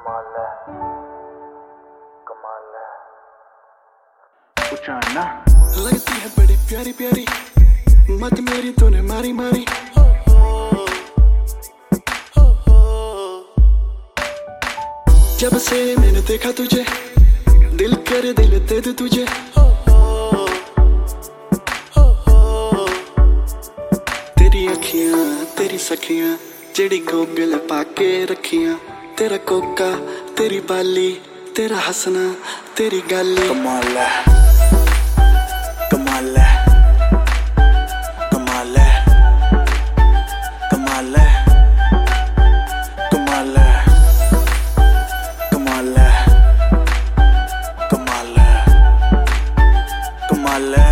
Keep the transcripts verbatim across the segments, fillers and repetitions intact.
कमाल है, कमाल है। कुछ आना लगती है बड़ी प्यारी प्यारी, मत मेरी तूने मारी मारी। जब से मैंने देखा तुझे, दिल करे दिल दे दे तुझे। तेरी अखियां तेरी सखियां, जेड़ी गोगल पाके रखियां। तेरा कोका तेरी बाली, तेरा हंसना तेरी गाली। कमाल है, कमाल है, कमाल है, कमाल है, कमाल है, कमाल है, कमाल है, कमाल है,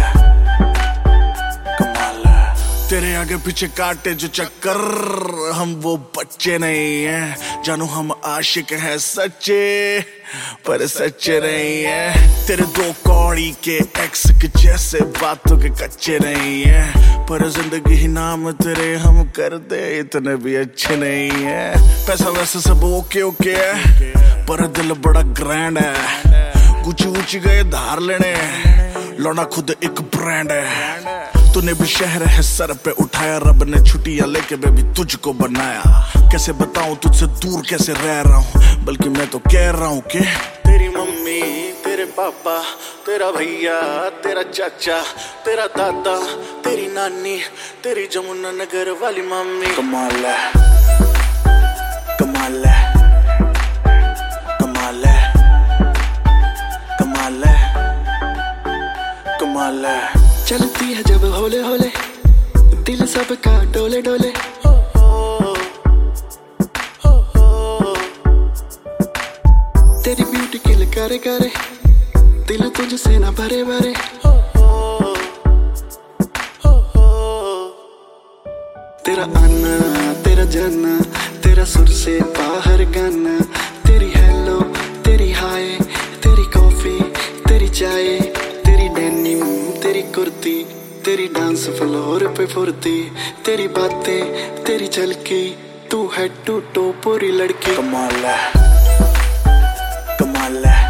कमाल है। तेरे आगे पीछे काटे जो चक्कर, हम वो बच्चे नहीं हैं जानू, हम आशिक हैं सच्चे पर सच्चे नहीं हैं। तेरे दो कौड़ी के एक्स के जैसे बातों के कच्चे नहीं हैं, पर जिंदगी ही नाम तेरे हम कर दे इतने भी अच्छे नहीं हैं। पैसा वैसे सब ओके ओके है, पर दिल बड़ा ग्रैंड है। गुची ऊंची गए धार लेने, लौना खुद एक ब्रांड है। तूने भी शहर है सर पे उठाया, रब ने छुट्टियां लेके बेबी तुझको बनाया। कैसे बताऊं तुझसे दूर कैसे रह रहा हूँ, बल्कि मैं तो कह रहा हूँ कि तेरी मम्मी तेरे पापा, तेरा भैया तेरा चाचा, तेरा दादा तेरी नानी, तेरी जमुना नगर वाली मम्मी। कमाल है, कमाल है, कमाल है, कमाल है, कमाल है। चलती है जब होले होले, दिल सबका डोले डोले। तेरी ब्यूटी किल करे करे, दिल तुझसे ना भरे भरे। तेरा आना तेरा जाना, तेरा सुर से बाहर गाना। तेरी हेलो तेरी हाय, तेरी कॉफी तेरी चाय, तेरी डेनिम तेरी कुर्ती, तेरी डांस फ्लोर पे फुर्ती। तेरी बातें तेरी झलकी, तू है टू टो पूरी लड़की। कमाल है, कमाल है,